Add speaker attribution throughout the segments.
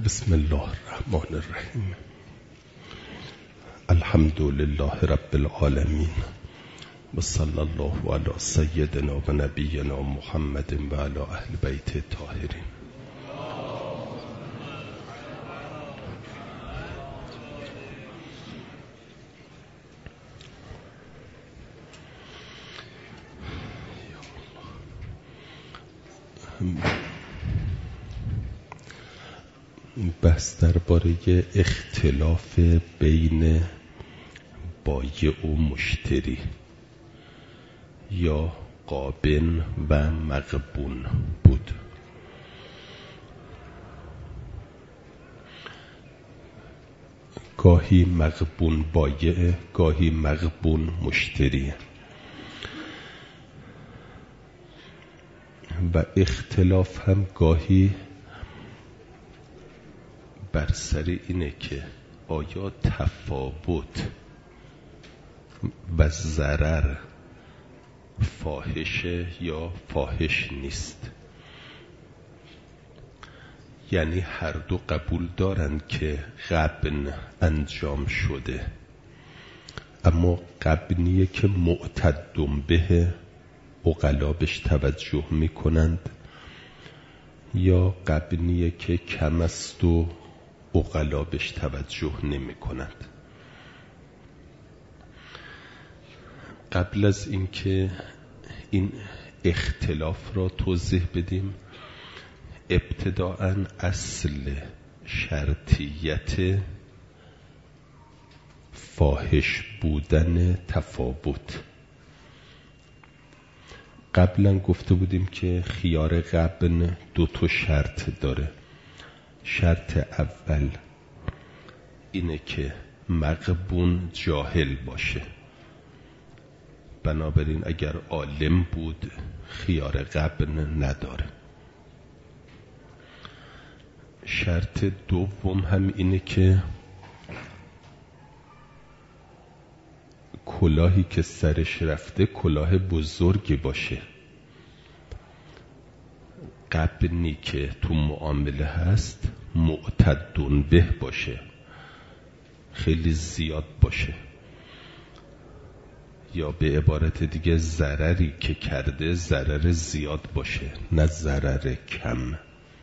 Speaker 1: بسم الله الرحمن الرحیم. الحمد لله رب العالمین و صلی الله علی سیدنا و نبینا محمد و علی اهل بیت الطاهرین. بحث درباره اختلاف بین بایع و مشتری یا قابن و مغبون بود. گاهی مغبون بایع، گاهی مغبون مشتری. و اختلاف هم گاهی بر سر اینه که آیا تفاوت و ضرر فاحشه یا فاحش نیست. یعنی هر دو قبول دارن که غبن انجام شده، اما غبنیه که معتدم به عقلا بهش توجه میکنند، یا غبنیه که کم است و عقلا بهش توجه نمی کنند. قبل از اینکه این اختلاف را توضیح بدیم، ابتداءً اصل شرطیت فاحش بودن تفاوت. قبلا گفته بودیم که خیار غبن 2 شرط داره. شرط اول اینه که مغبون جاهل باشه، بنابراین اگر عالم بود خیار غبن نداره. شرط دوم هم اینه که کلاهی که سرش رفته کلاه بزرگی باشه. غبنی که تو معامله هست معتدون به باشه، خیلی زیاد باشه، یا به عبارت دیگه ضرری که کرده ضرر زیاد باشه، نه ضرر کم.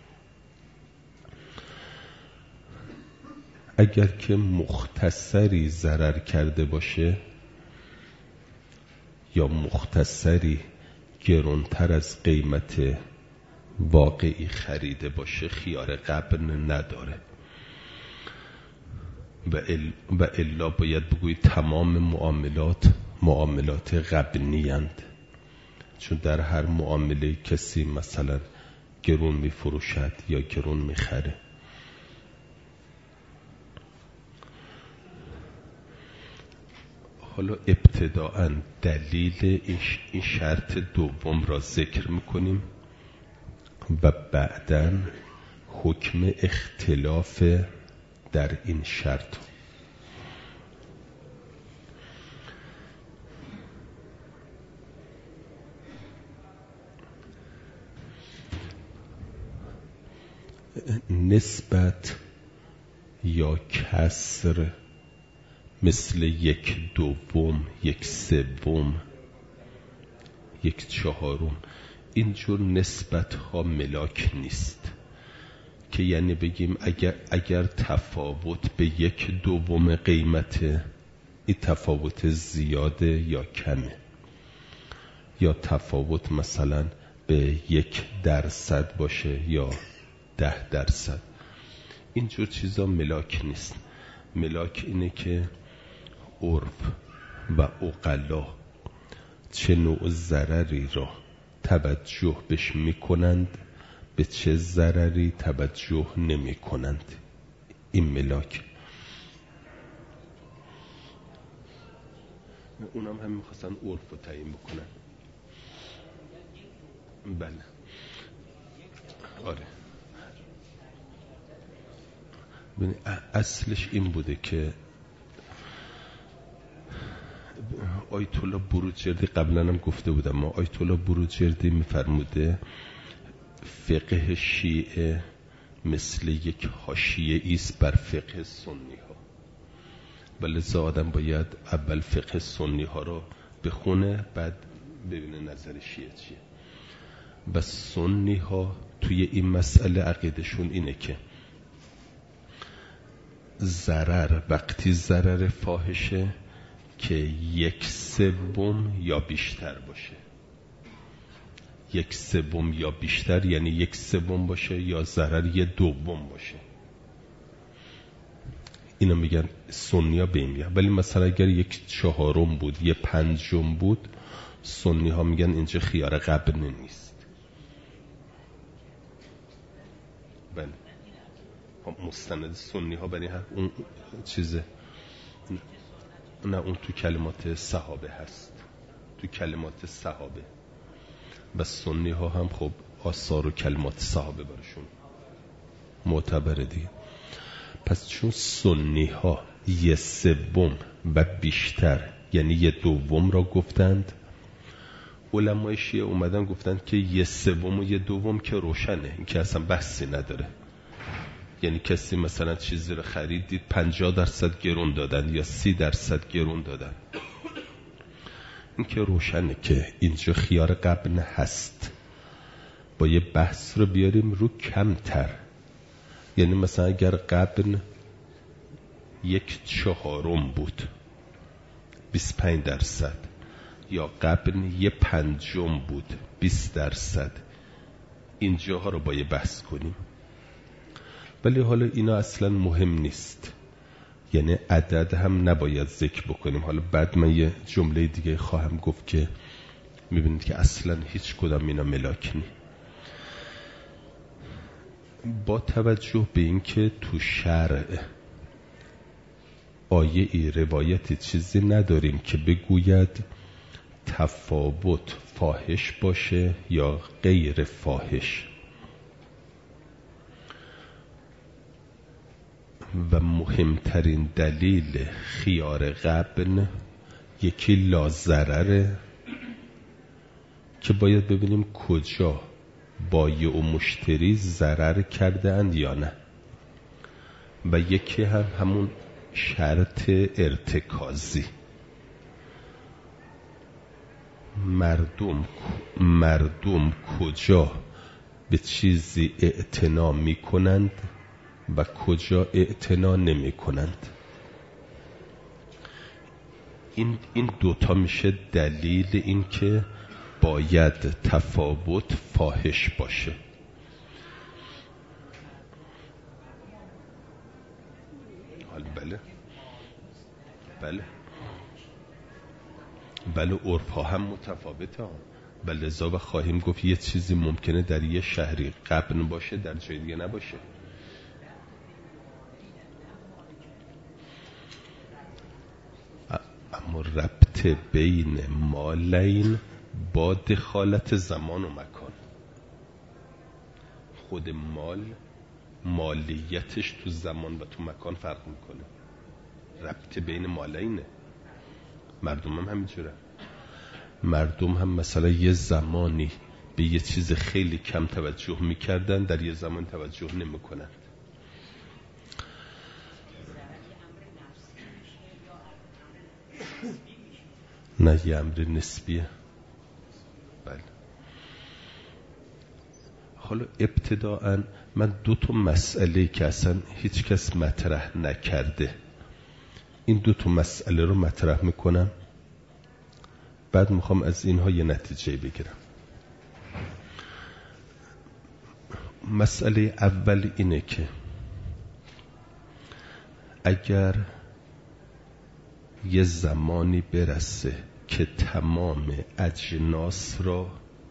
Speaker 1: اگر که مختصری ضرر کرده باشه یا مختصری گرانتر از قیمت واقعی خریده باشه خیار غبن نداره. و الا باید بگویید تمام معاملات غبنی اند، چون در هر معامله کسی مثلا گرون می فروشد یا گرون می خره. حالا ابتداءً دلیل این شرط دوم را ذکر میکنیم و بعداً حکم اختلاف در این شرط. نسبت یا کسر مثل 1/2، 1/3، 1/4، اینجور نسبت ها ملاک نیست که یعنی بگیم اگر تفاوت به 1/2 قیمت، این تفاوت زیاده یا کمه، یا تفاوت مثلا به 1% باشه یا 10%. اینجور چیزا ملاک نیست. ملاک اینه که عرف و عقلا چه نوع ضرری را توجه بهش میکنند، به چه ضرری توجه نمی کنند. این ملاک. اونم هم میخواستن عرف رو تعیین بکنن. بله آره. اصلش این بوده که آیت الله بروجردی، قبلا هم گفته بودم، ما آیت الله بروجردی میفرموده فقه شیعه مثل یک حاشیه ایست بر فقه سنی ها، ولی آدم باید اول فقه سنی ها رو بخونه بعد ببینه نظر شیعه چیه. و سنی ها توی این مسئله عقیدشون اینه که ضرر وقتی ضرر فاحشه که 1/3 یا بیشتر باشه. 1/3 یا بیشتر یعنی 1/3 باشه یا ضرر 1/2 باشه. اینو میگن سنی ها به این میگن. ولی مثلا اگر 1/4 بود 1/5 بود، سنی ها میگن اینجا خیار غبن نیست. بله مستند سنی ها برای اون چیزه، نه اون تو کلمات صحابه هست، تو کلمات صحابه. و سنی ها هم خب آثار و کلمات صحابه برشون معتبره دیگه. پس چون سنی ها 1/3 و بیشتر یعنی 1/2 را گفتند، علمای شیعه اومدن گفتند که 1/3 و 1/2 که روشنه، این که اصلا بحثی نداره. یعنی کسی مثلا چیزی رو خریدید 50% گرون دادن یا 30% گرون دادن، این که روشنه که اینجا خیار غبن هست. با یه بحث رو بیاریم رو کمتر، یعنی مثلا اگر غبن 1/4 بود 25%، یا غبن 1/5 بود 20%، اینجاها رو با یه بحث کنیم. ولی حالا اینا اصلا مهم نیست، یعنی عدد هم نباید ذکر بکنیم. حالا بعد من یه جمله دیگه خواهم گفت که میبینید که اصلا هیچ کدام اینا ملاک نی. با توجه به این که تو شرع آیه ای روایتی چیزی نداریم که بگوید تفاوت فاحش باشه یا غیر فاحش، و مهمترین دلیل خیار غبن یکی لازرره که باید ببینیم کجا بایع و مشتری ضرر کرده اند یا نه، و یکی هم همون شرط ارتکازی. مردم کجا به چیزی اعتنا می کنند و کجا اعتنا نمی کنند. این دوتا میشه دلیل این که باید تفاوت فاحش باشه. بله عرف ها هم متفاوته ها. بله لذا و خواهیم گفت یه چیزی ممکنه در یه شهری غبن باشه در جای دیگه نباشه. اما ربط بین مالین با دخالت زمان و مکان. خود مالیتش تو زمان و تو مکان فرق میکنه. ربط بین مالینه. مردم هم همینجوره. مردم هم مثلا یه زمانی به یه چیز خیلی کم توجه میکردن، در یه زمان توجه نمیکنن. نه یه امر نسبیه. بله. حالا ابتداءً من 2 مسئله که اصلا هیچ کس مطرح نکرده، این 2 مسئله رو مطرح میکنم، بعد میخوام از اینها یه نتیجه بگیرم. مسئله اول اینه که اگر یه زمانی برسه که تمام اجناس را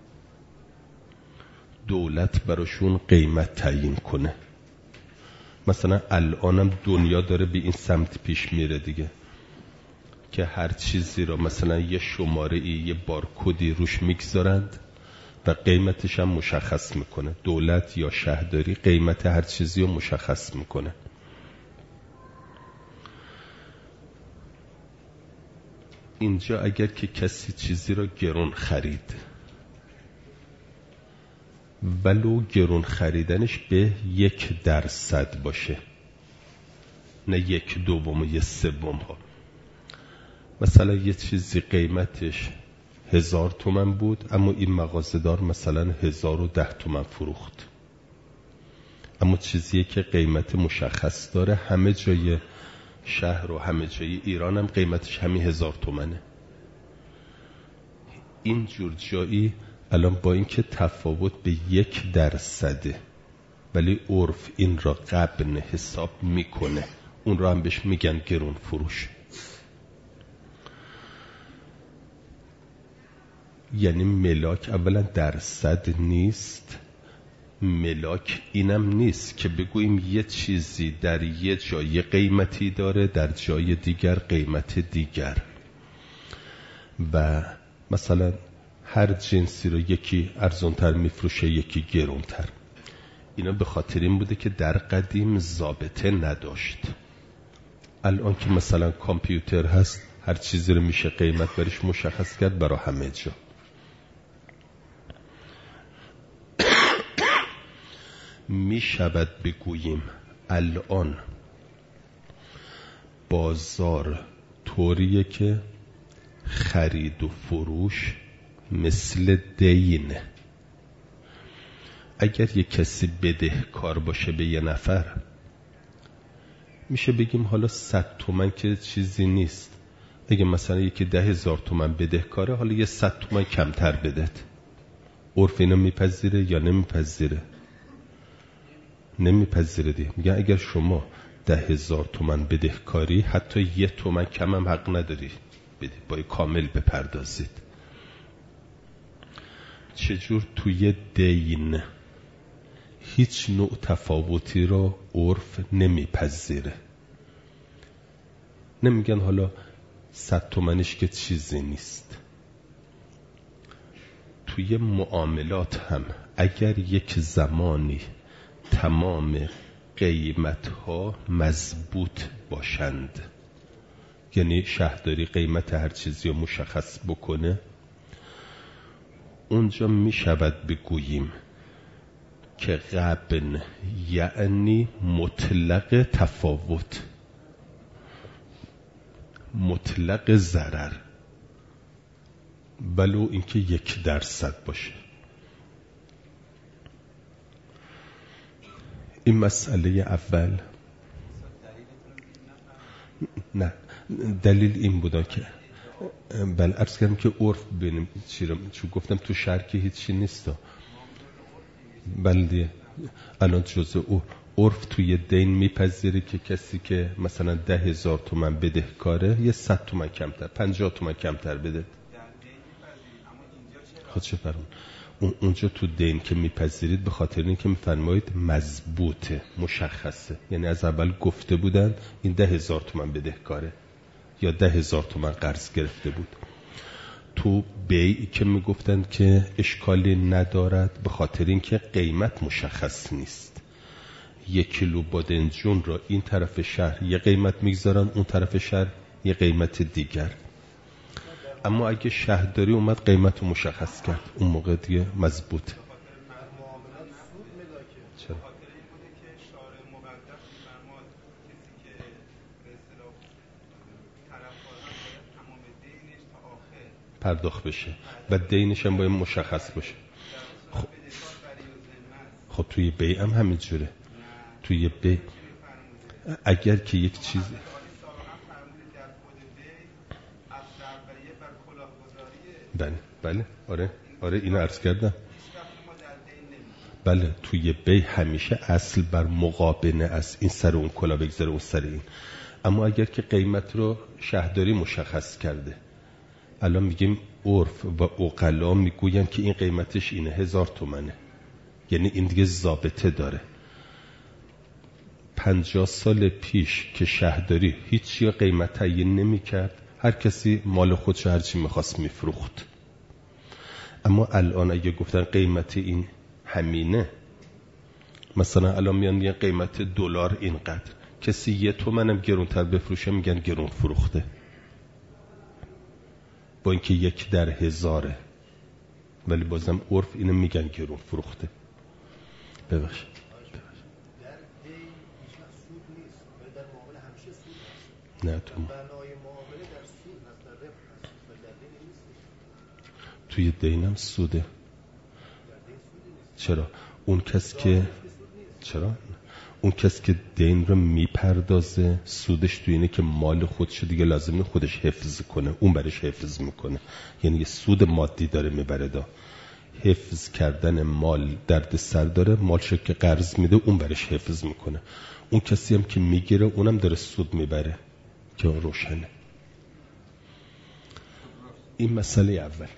Speaker 1: دولت براشون قیمت تعیین کنه، مثلا الانم دنیا داره به این سمت پیش میره دیگه، که هر چیزی را مثلا یه شماره ای یه بارکدی روش میگذارند و قیمتش هم مشخص میکنه. دولت یا شهرداری قیمت هر چیزی رو مشخص میکنه. اینجا اگر که کسی چیزی را گرون خرید ولو گرون خریدنش به 1% باشه، نه 1/2 و 1/3 ها. مثلا یه چیزی قیمتش 1000 تومن بود، اما این مغازه‌دار مثلا 1010 تومن فروخت. اما چیزیه که قیمت مشخص داره، همه جای شهر و همه جای ایران هم قیمتش همین 1000 تومنه. این جور جایی الان با اینکه تفاوت به 1%، ولی عرف این را غبن حساب میکنه، اون را هم بهش میگن گرون فروش. یعنی ملاک اولا درصد نیست، ملاک اینم نیست که بگوییم یه چیزی در یه جای قیمتی داره، در جای دیگر قیمت دیگر. و مثلا هر جنسی رو یکی ارزانتر میفروشه، یکی گرونتر. اینا به خاطر این بوده که در قدیم ضابطه نداشت. الان که مثلا کامپیوتر هست، هر چیزی رو میشه قیمت برش مشخص کرد برای همه جا. میشود بگوییم الان بازار طوریه که خرید و فروش مثل دینه. اگر یک کسی بدهکار باشه به یه نفر، میشه بگیم حالا 100 تومن که چیزی نیست. اگه مثلا یکی 10,000 تومن بدهکاره، حالا یه 100 تومن کمتر بدهد. عرف اینو میپذیره یا نمیپذیره؟ نمیپذیره دیگه. میگن اگر شما 10,000 تومن بدهکاری، حتی 1 تومن کم هم حق نداری بدید، باید کامل بپردازید. چجور توی دین هیچ نوع تفاوتی را عرف نمیپذیره. نمیگن حالا 100 تومنش که چیزی نیست. توی معاملات هم اگر یک زمانی تمام قیمت‌ها مضبوط باشند، یعنی شهرداری قیمت هر چیزی رو مشخص بکنه، اونجا می شود بگوییم که غبن یعنی مطلق تفاوت، مطلق ضرر، ولو اینکه 1% باشه. این مسئله اول. نه، دلیل این بودا که عرض کردم که عرف ببینیم چون گفتم تو شهر که هیچی نیست. بلدی الان جزء عرف توی دین میپذیره که کسی که مثلا 10,000 تومن بدهکاره، یه 100 تومن کمتر، 50 تومن کمتر بده. خود چه فرمون؟ اونجا تو دین که میپذیرید به خاطر این که میفرمایید مضبوطه، مشخصه. یعنی از اول گفته بودن این 10,000 تومن بدهکاره یا 10,000 تومن قرض گرفته بود. تو بیع که میگفتن که اشکالی ندارد به خاطر این که قیمت مشخص نیست. 1 کیلو بادنجون را این طرف شهر یه قیمت میگذارن، اون طرف شهر یه قیمت دیگر. اما اگه شهرداری اومد قیمت رو مشخص کرد، اون موقع دیگه مضبوط. چرا؟ پرداخت بشه و دینش هم باید مشخص باشه. خب توی بیع هم همین جوره. توی بیع اگر که یک چیز بله آره اینو عرض کردم. بله توی بیع همیشه اصل بر مقابنه است، این سر اون کلا بگذاره اون سر این. اما اگر که قیمت رو شهرداری مشخص کرده، الان میگیم عرف و عقلا میگوین که این قیمتش اینه 1000 تومنه، یعنی این دیگه ضابطه داره. 50 سال پیش که شهرداری هیچی قیمت تعیین نمیکرد، هر کسی مال خودش هرچی میخواست میفروخت. اما الان اگه گفتن قیمت این همینه، مثلا الان میان میگن قیمت دلار اینقدر، کسی 1 تومنم گرونتر بفروشه میگن گرون فروخته، با اینکه 1 در 1000، ولی بازم عرف اینو میگن گرون فروخته. ببخش
Speaker 2: در دین هیچ وقت سود نیست، ولی در معامله همیشه سود هست.
Speaker 1: نه تو
Speaker 2: بنای معامله در سود هست، در ربح هست، ولی در دین نیست.
Speaker 1: توی دینم سوده.
Speaker 2: در دین سودی نیست.
Speaker 1: چرا؟ اون کس که دین رو میپردازه سودش توی اینه که مال خودش دیگه لازمه خودش حفظ کنه، اون برش حفظ میکنه، یعنی یه سود مادی داره میبره. حفظ کردن مال درد سر داره، مالش که قرض میده اون برش حفظ میکنه. اون کسی هم که میگیره اونم داره سود میبره که اون روشنه. این مسئله اول.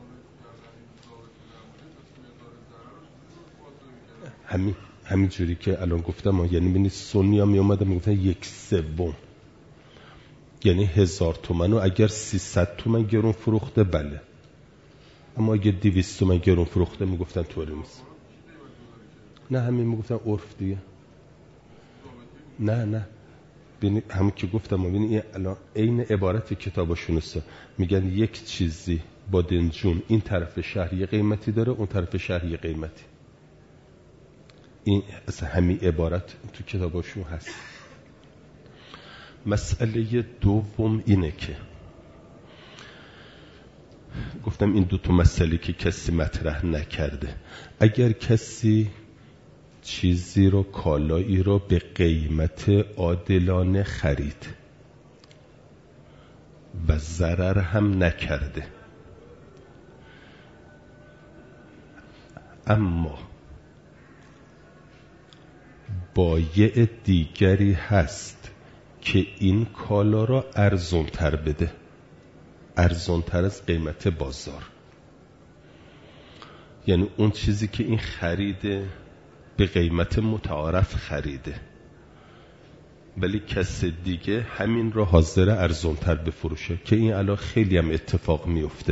Speaker 1: همین جوری که الان گفتم، یعنی ببینید سنی ها می اومدن میگفتن 1/3، یعنی 1000 تومن و اگر 300 تومن گرون فروخته بله، اما اگه 200 تومن گرون فروخته میگفتن طوری نیست. نه همین میگفتن عرف دیگه. نه ببینید همون که گفتم، ببینید الان عین عبارت کتابشون است، میگن یک چیزی با دنجون این طرف شهر یه قیمتی داره، اون طرف شهر یه قیمتی. این اصلا همین عبارت تو کتابشون هست. مسئله دوم اینه که گفتم این 2 مسئله که کسی مطرح نکرده، اگر کسی چیزی رو، کالایی رو به قیمت عادلانه خرید و ضرر هم نکرده، اما بایع دیگری هست که این کالا را ارزان‌تر بده، ارزان‌تر از قیمت بازار، یعنی اون چیزی که این خریده به قیمت متعارف خریده، ولی کس دیگه همین را حاضر ارزان‌تر بفروشه، که این الان خیلی هم اتفاق میفته.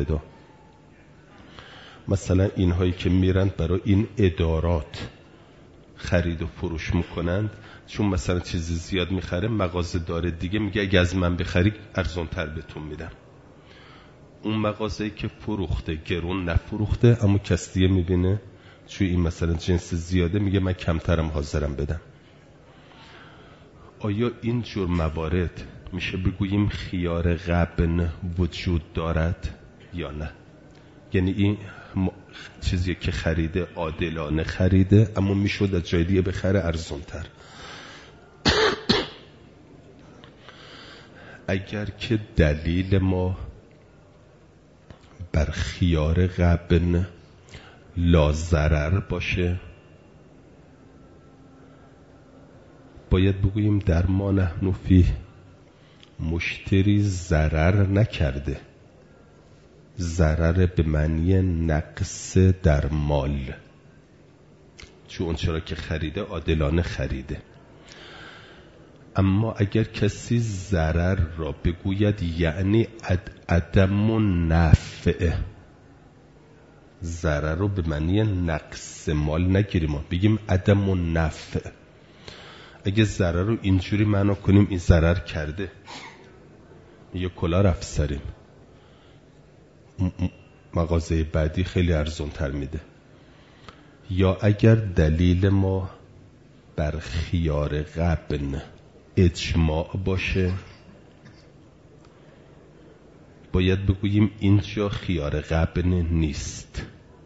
Speaker 1: مثلا اینهایی که میرند برای این ادارات خرید و فروش میکنند، چون مثلا چیزی زیاد میخره، مغازه داره دیگه میگه اگه از من بخری ارزان‌تر بهتون میدم. اون مغازه‌ای که فروخته گرون نفروخته، اما کس دیگه میبینه چون این مثلا جنس زیاده، میگه من کمترم حاضرم بدم. آیا این جور موارد میشه بگوییم خیار غبن وجود دارد یا نه؟ یعنی این چیزی که خریده عادلانه خریده، اما میشد از جای دیگه بخره ارزان‌تر. اگر که دلیل ما بر خیار غبن لا ضرر باشه، باید بگوییم در ما نحن فیه مشتری ضرر نکرده، ضرر به معنی نقص در مال، چون چرا که خریده عادلانه خریده. اما اگر کسی ضرر را بگوید، یعنی عدم نفع، ضرر رو به معنی نقص مال نگیریم، ما بگیم عدم نفع. اگه ضرر رو اینجوری معنا کنیم، این ضرر کرده، یه کلاه افسریم، مغازه بعدی خیلی ارزان تر میده. یا اگر دلیل ما بر خیار غبن اجماع باشه، باید بگوییم اینجا خیار غبن نیست.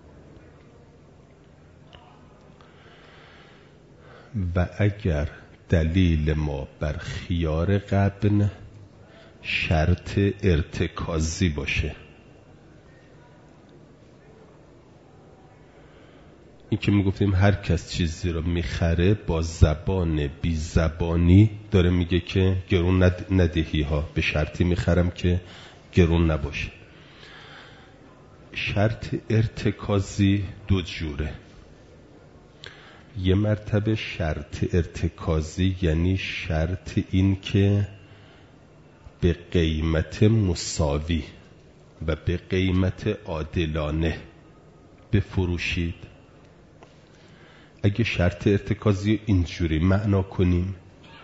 Speaker 1: و اگر دلیل ما بر خیار غبن شرط ارتکازی باشه، این که میگفتیم هر کس چیزی رو میخره با زبان بی زبانی داره میگه که گرون ندهی ها، به شرطی میخرم که گرون نباشه. شرط ارتکازی دو جوره. یه مرتبه شرط ارتکازی یعنی شرط این که به قیمت مساوی و به قیمت عادلانه بفروشید. اگه شرط ارتکازی اینجوری معنا کنیم،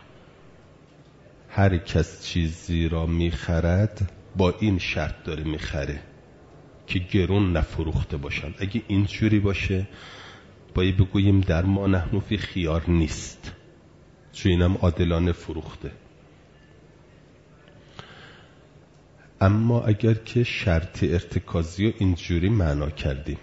Speaker 1: هر کس چیزی را میخرد با این شرط داره میخره که گرون نفروخته باشن. اگه اینجوری باشه، باید بگوییم در ما نحن فی خیار نیست، چون اینم عادلانه فروخته. اما اگر که شرط ارتکازی رو اینجوری معنا کردیم،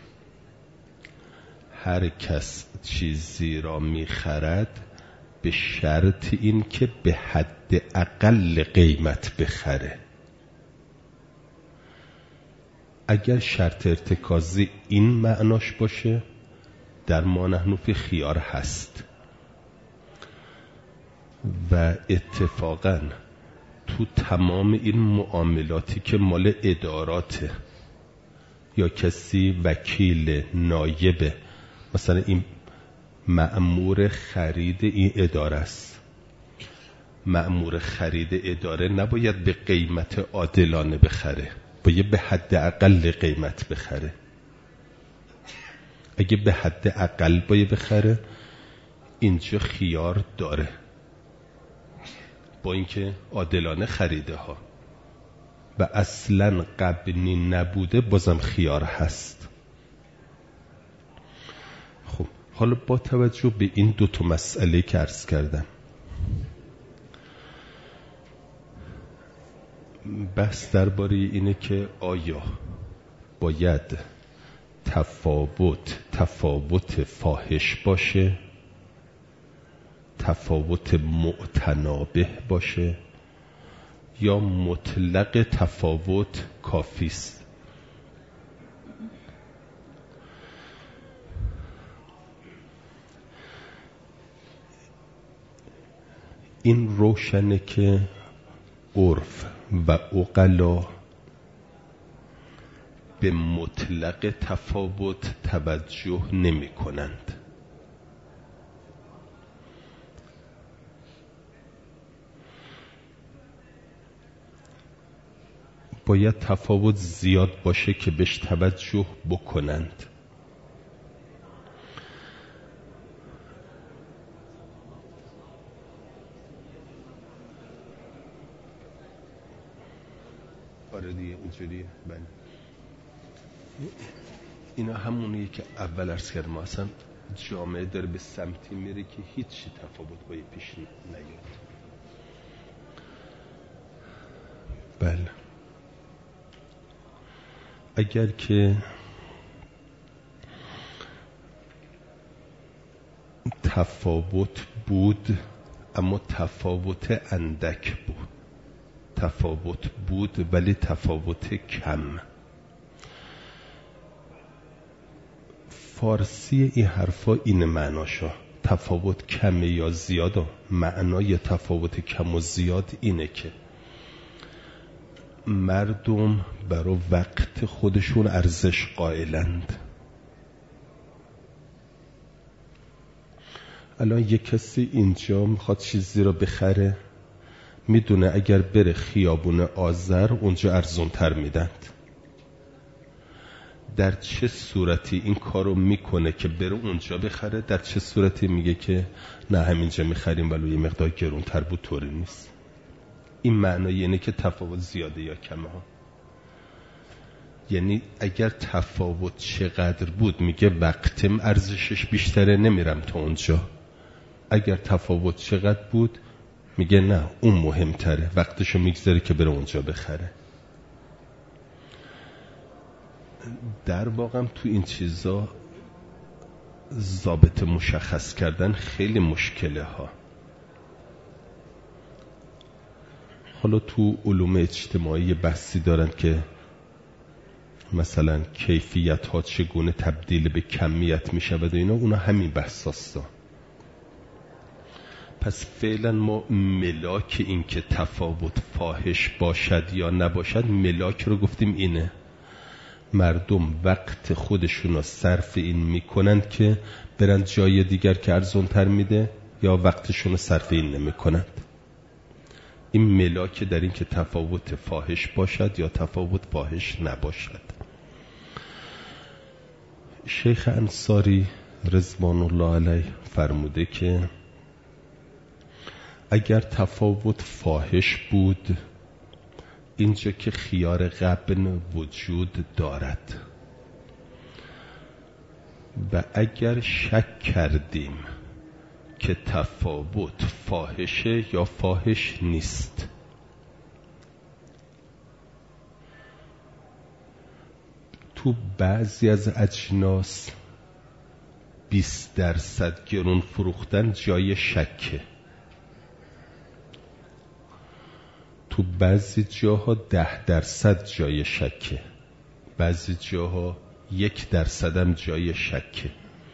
Speaker 1: هر کس چیزی را میخرد به شرط این که به حد اقل قیمت بخره، اگر شرط ارتکازی این معناش باشه در ما نحن فی خیار هست. و اتفاقاً تو تمام این معاملاتی که مال اداراته یا کسی وکیل نایبه، مثلا این مأمور خرید این اداره است، مأمور خرید اداره نباید به قیمت عادلانه بخره، باید به حد اقل قیمت بخره. اگه به حد اقل باید بخره اینجا خیار داره، با اینکه عادلانه خریده ها و اصلا غبنی نبوده بازم خیار هست. خب حالا با توجه به این دو تا مسئله که عرض کردم، بحث درباره اینه که آیا باید تفاوت فاحش باشه، تفاوت معتنابه باشه، یا مطلق تفاوت کافی است. این روشنه که عرف و عقلا به مطلق تفاوت توجه نمی کنند. باید تفاوت زیاد باشه که بهش توجه بکنند. آره دیگه اینجوریه. بله اینا همونیه که اول عرض کردم، ما اصلا جامعه داره به سمتی میره که هیچی تفاوت باید پیش نیاد. بله اگر که تفاوت بود اما تفاوت اندک بود، تفاوت بود ولی تفاوت کم، فارسی این حرفا این معناشا، تفاوت کم یا زیاد، معنای تفاوت کم و زیاد اینه که مردم برای وقت خودشون ارزش قائلند. الان یک کسی اینجا میخواد چیزی رو بخره، میدونه اگر بره خیابون آذر اونجا ارزونتر میدند. در چه صورتی این کارو میکنه که بره اونجا بخره؟ در چه صورتی میگه که نه همینجا میخریم ولو یه مقدار گرونتر بود؟ طوری نیست. این معنی اینه که تفاوت زیاده یا کمه ها. یعنی اگر تفاوت چقدر بود میگه وقتم ارزشش بیشتره نمیرم تا اونجا. اگر تفاوت چقدر بود میگه نه اون مهمتره، وقتشو میگذاره که بره اونجا بخره. در واقع تو این چیزا ضابط مشخص کردن خیلی مشکله ها. حالا تو علوم اجتماعی بحثی دارن که مثلا کیفیت ها چگونه تبدیل به کمیت می شود و اینا، اونا همین بحث هستا. پس فعلا ما ملاک این که تفاوت فاحش باشد یا نباشد، ملاک رو گفتیم اینه، مردم وقت خودشون رو صرف این میکنند که برن جای دیگر که ارزونتر میده یا وقتشون رو صرف این نمیکنند. این ملاک در این که تفاوت فاحش باشد یا تفاوت فاحش نباشد. شیخ انصاری رضوان الله علیه فرموده که اگر تفاوت فاحش بود اینجا که خیار غبن وجود دارد. و اگر شک کردیم که تفاوت فاحشه یا فاحش نیست، تو بعضی از اجناس 20% گرون فروختن جای شکه، تو بعضی جاها 10% جای شکه، بعضی جاها 1% هم جای شکه.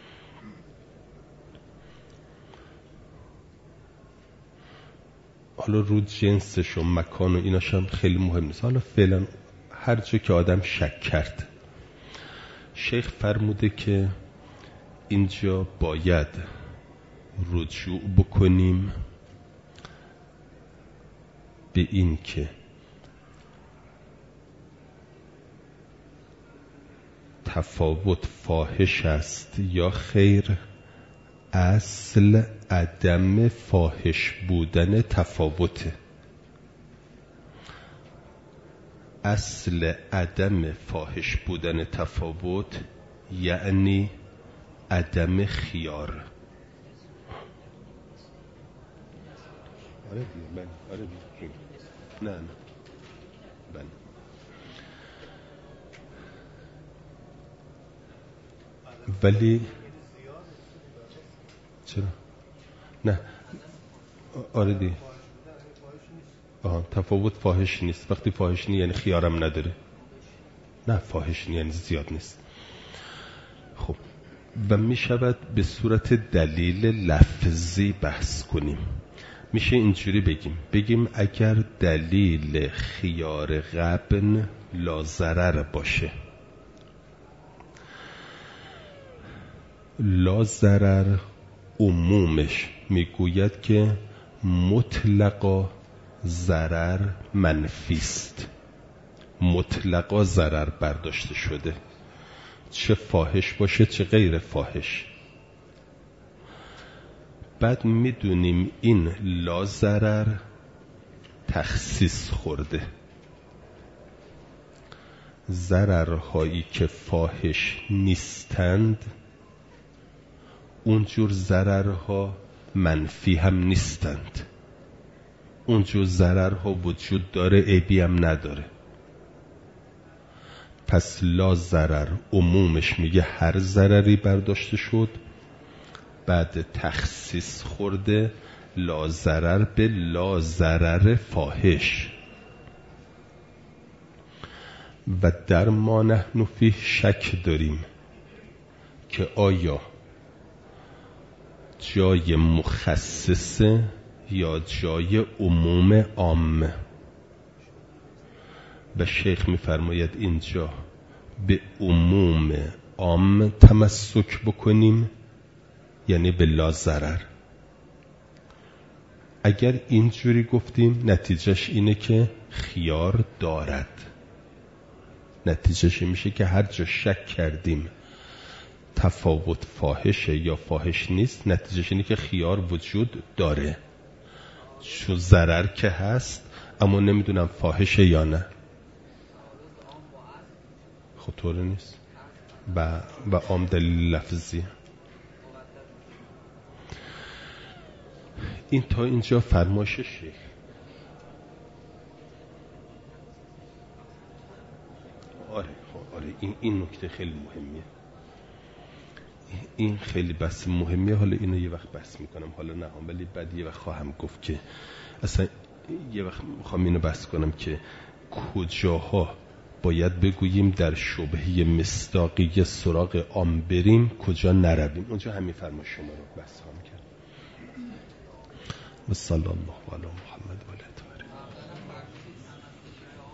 Speaker 1: حالا رو جنسش و مکان و ایناش هم خیلی مهم نیست. حالا فعلا هر جا که آدم شک کرد، شیخ فرموده که اینجا باید رجوع بکنیم به این که تفاوت فاحش است یا خیر، اصل عدم فاحش بودن تفاوته. اصل عدم فاحش بودن تفاوت یعنی عدم خیار. نه بله. ولی چرا؟ نه آره دی. تفاوت فاحش نیست. وقتی فاحش نیست یعنی خیارم نداره. نه فاحش نیست یعنی زیاد نیست. خب و می شود به صورت دلیل لفظی بحث کنیم. میشه اینجوری بگیم اگر دلیل خیار غبن لا ضرر باشه، لا ضرر عمومش میگوید که مطلقا ضرر منفیست، مطلقا ضرر برداشته شده، چه فاحش باشه چه غیر فاحش. بعد میدونیم این لا ضرر تخصیص خورده، ضررهایی که فاحش نیستند اونجور ضررها منفی هم نیستند، اونجور ضررها وجود داره عیبی هم نداره. پس لا ضرر عمومش میگه هر ضرری برداشته شد، بعد تخصیص خورده لا ضرر به لا ضرر فاحش. و در ما نحن فیه شک داریم که آیا جای مخصصه یا جای عموم عامه. و شیخ میفرماید اینجا به عموم عام تمسک بکنیم، یعنی به لا ضرر. اگر اینجوری گفتیم نتیجهش اینه که خیار دارد، نتیجهش میشه که هر جا شک کردیم تفاوت فاحشه یا فاحش نیست، نتیجهش اینه که خیار وجود داره، چون ضرر که هست اما نمیدونم فاحشه یا نه. خب طور نیست و عام دلیل لفظی. این تا اینجا فرمایش شیخ. آره این نکته خیلی مهمیه، این خیلی بحث مهمیه. حالا اینو یه وقت بحث میکنم، حالا نه ولی بعد یه وقت خواهم گفت که اصلا یه وقت میخوام اینو بحث کنم که کجاها باید بگوییم در شبهه مصداقی سراغ عام بریم، کجا نرویم. اونجا همین فرما شما رو بحث هم کرد. و صلی الله علی محمد و علیه الطاهرین.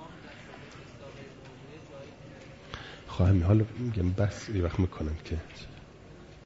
Speaker 1: خواهم حالا میگم بحث یه وقت میکنم که